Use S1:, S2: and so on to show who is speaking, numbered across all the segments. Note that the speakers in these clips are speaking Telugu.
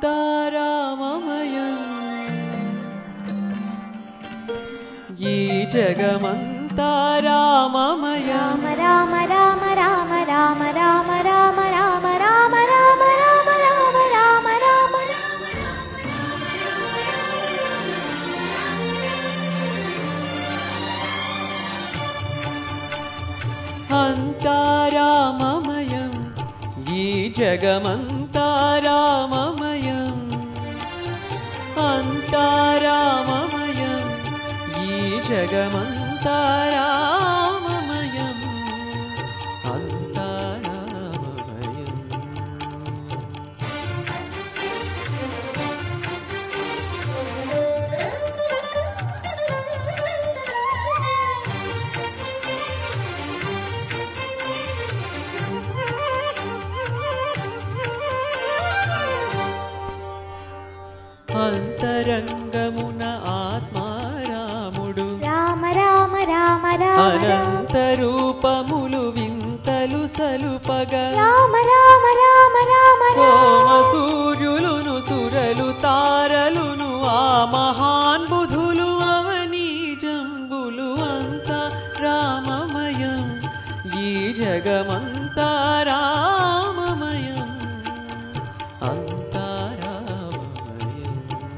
S1: అంతారామమయం ఈ జగమంతా రామమయం
S2: రామ రామ రామ రామ రామ రామ రామ రామ రామ రామ రామ రామ రామ
S1: అంతారామమయం ఈ జగమంతా రామమయం అంతారామమయం ఈ జగమంతా రామమయం అంతారామమయం అంతరంగమున ఆత్మారాముడు
S2: రామ రామ రామ రామ
S1: అనంత రూపములు వింతలు సలుపగా
S2: రామ రామ రామ రామ
S1: సోమ సూర్యులును సురలు తారలును ఆ మహాన్ బుధులు అవనీ జంబులు అంతా రామమయం ఈ జగమంతా రామమయం అంతా రామమయం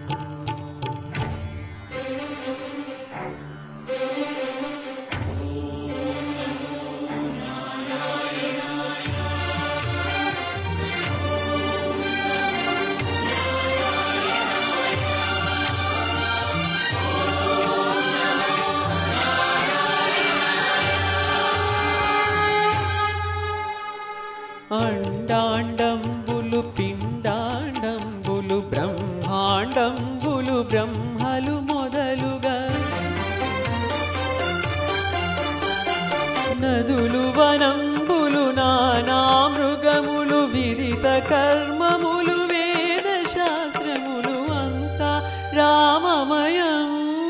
S1: అండాండంబులు పిండాండంబులు బ్రహ్మాండంబులు బ్రహ్మలు మొదలుగా నదులు వనంబులు నానా మృగములు విదిత కర్మములు వేద శాస్త్రములు అంతా రామమయం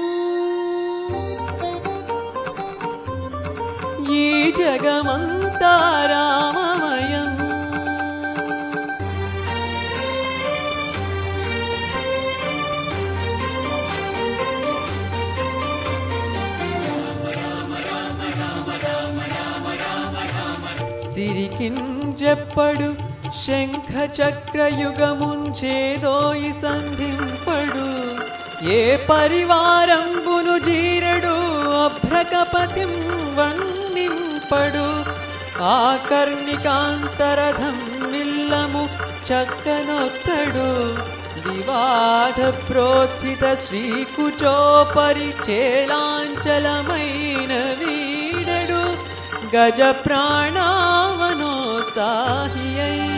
S1: ఈ జగమంతా రామమయం సిరికించెప్పడు శంఖ చక్రయుగముంచేదోయి సంధింపడు ఏ పరివారంబును జీరడు అభ్రకపతిం వందింపడు ఆకర్ణికాంతరథం నిల్లము చక్కనొత్తడు వివాద ప్రోత్థిత శ్రీకుచోపరి చేలాంచలమైన వీడడు గజ ప్రాణావనోత్సాహియై